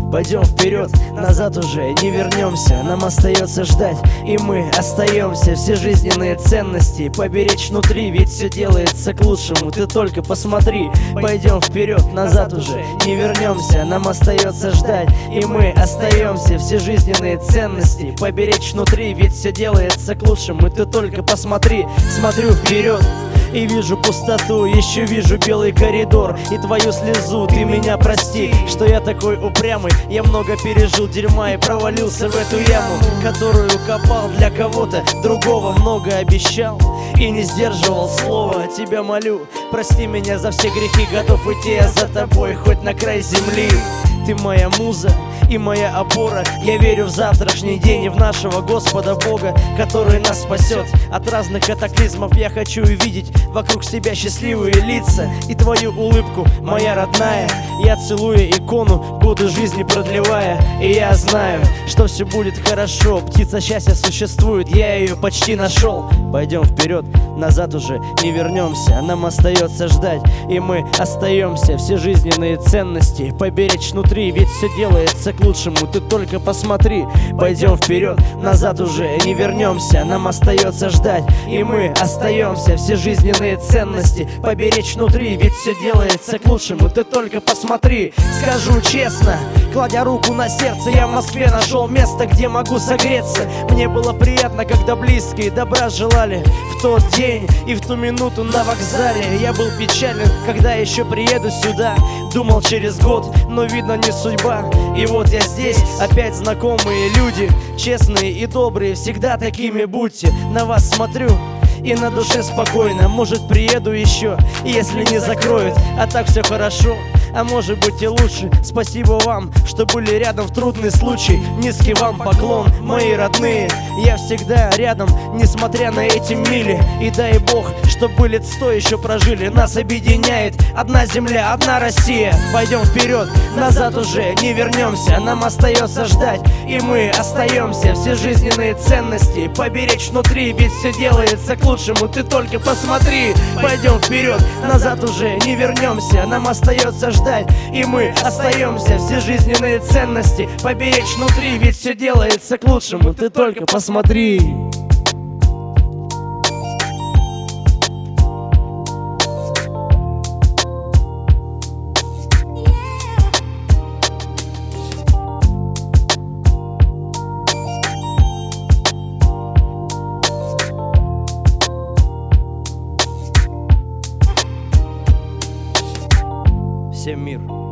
Пойдем вперед, назад уже не вернемся. Нам остается ждать, и мы остаемся. Все жизненные ценности поберечь внутри, ведь все делается к лучшему, ты только посмотри. Пойдем вперед, назад уже не вернемся. Нам остается ждать, и мы остаемся. Все жизненные ценности поберечь внутри, ведь все делается к лучшему, ты только посмотри. Смотрю вперед и вижу пустоту, еще вижу белый коридор и твою слезу. Ты меня прости, что я такой упрямый. Я много пережил дерьма и провалился в эту яму, которую копал для кого-то другого. Много обещал и не сдерживал слова. Тебя молю, прости меня за все грехи. Готов идти я за тобой хоть на край земли. Ты моя муза и моя опора. Я верю в завтрашний день и в нашего Господа Бога, который нас спасет от разных катаклизмов. Я хочу увидеть вокруг себя счастливые лица и твою улыбку, моя родная. Я целую икону, годы жизни продлевая, и я знаю, что все будет хорошо. Птица счастья существует, я ее почти нашел. Пойдем вперед, назад уже не вернемся. Нам остается ждать, и мы остаемся. Все жизненные ценности поберечь внутри, ведь все делается к лучшему, ты только посмотри. Пойдем вперед, назад уже не вернемся. Нам остается ждать, и мы остаемся. Все жизненные ценности поберечь внутри, ведь все делается к лучшему, ты только посмотри. Скажу честно, кладя руку на сердце, я в Москве нашел место, где могу согреться. Мне было приятно, когда близкие добра желали в тот день и в ту минуту на вокзале. Я был печален, когда еще приеду сюда. Думал через год, но видно не судьба. И вот я здесь, опять знакомые люди, честные и добрые, всегда такими будьте. На вас смотрю и на душе спокойно. Может, приеду еще, если не закроют. А так все хорошо, а может быть и лучше. Спасибо вам, что были рядом в трудный случай. Низкий вам поклон, мои родные. Я всегда рядом, несмотря на эти мили. И дай Бог, чтобы лет 100 еще прожили. Нас объединяет одна земля, одна Россия. Пойдем вперед, назад уже не вернемся. Нам остается ждать, и мы остаемся. Все жизненные ценности поберечь внутри, ведь все делается к лучшему, ты только посмотри. Пойдем вперед, назад уже не вернемся. Нам остается ждать, и мы остаемся. Все жизненные ценности поберечь внутри, ведь все делается к лучшему, ты только посмотри. Всем мир.